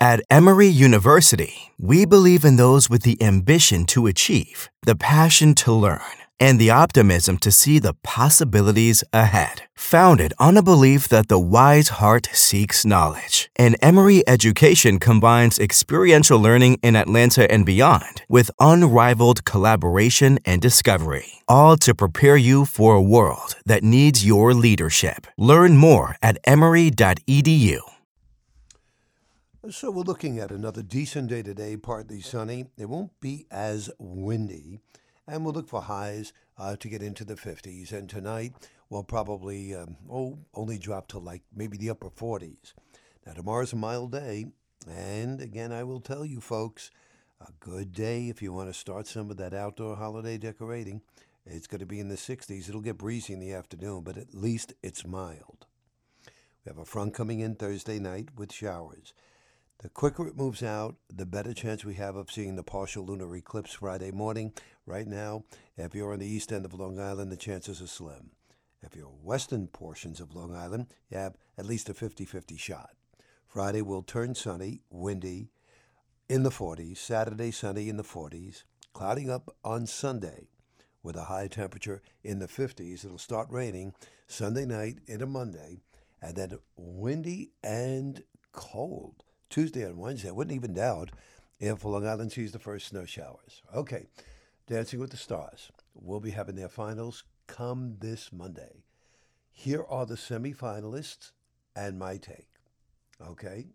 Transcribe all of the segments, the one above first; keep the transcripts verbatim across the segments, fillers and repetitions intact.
At Emory University, we believe in those with the ambition to achieve, the passion to learn, and the optimism to see the possibilities ahead. Founded on a belief that the wise heart seeks knowledge, and Emory education combines experiential learning in Atlanta and beyond with unrivaled collaboration and discovery, all to prepare you for a world that needs your leadership. Learn more at emory dot e d u. So we're looking at another decent day today, partly sunny. It won't be as windy, and we'll look for highs uh, to get into the fifties. And tonight, we'll probably, um, oh, only drop to like maybe the upper forties. Now, tomorrow's a mild day, and again, I will tell you folks, a good day if you want to start some of that outdoor holiday decorating. It's going to be in the sixties. It'll get breezy in the afternoon, but at least it's mild. We have a front coming in Thursday night with showers. The quicker it moves out, the better chance we have of seeing the partial lunar eclipse Friday morning. Right now, if you're on the east end of Long Island, the chances are slim. If you're western portions of Long Island, you have at least a fifty-fifty shot. Friday will turn sunny, windy, in the forties. Saturday, sunny in the forties. Clouding up on Sunday with a high temperature in the fifties. It'll start raining Sunday night into Monday, and then windy and cold Tuesday and Wednesday. I wouldn't even doubt if Long Island sees the first snow showers. Okay, Dancing with the Stars will be having their finals come this Monday. Here are the semifinalists and my take. Okay,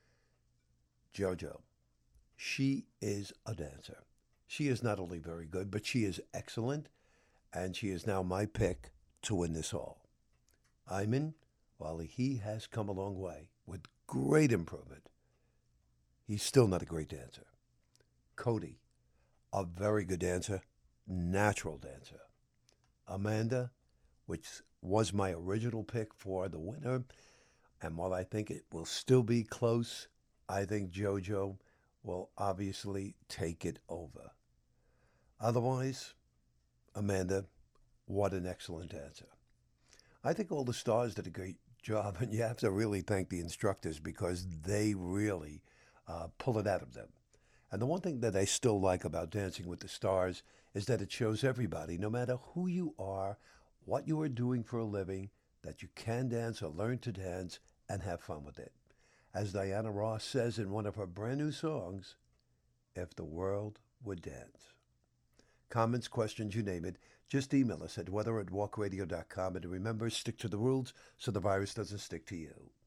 JoJo. She is a dancer. She is not only very good, but she is excellent, and she is now my pick to win this all. Iman, while he has come a long way with great improvement, he's still not a great dancer. Cody, a very good dancer, natural dancer. Amanda, which was my original pick for the winner, and while I think it will still be close, I think JoJo will obviously take it over. Otherwise, Amanda, what an excellent dancer. I think all the stars did a great job, and you have to really thank the instructors because they really uh, pull it out of them. And the one thing that I still like about Dancing with the Stars is that it shows everybody, no matter who you are, what you are doing for a living, that you can dance or learn to dance and have fun with it. As Diana Ross says in one of her brand new songs, if the world would dance. Comments, questions, you name it, just email us at weather at walk radio dot com. And remember, stick to the rules so the virus doesn't stick to you.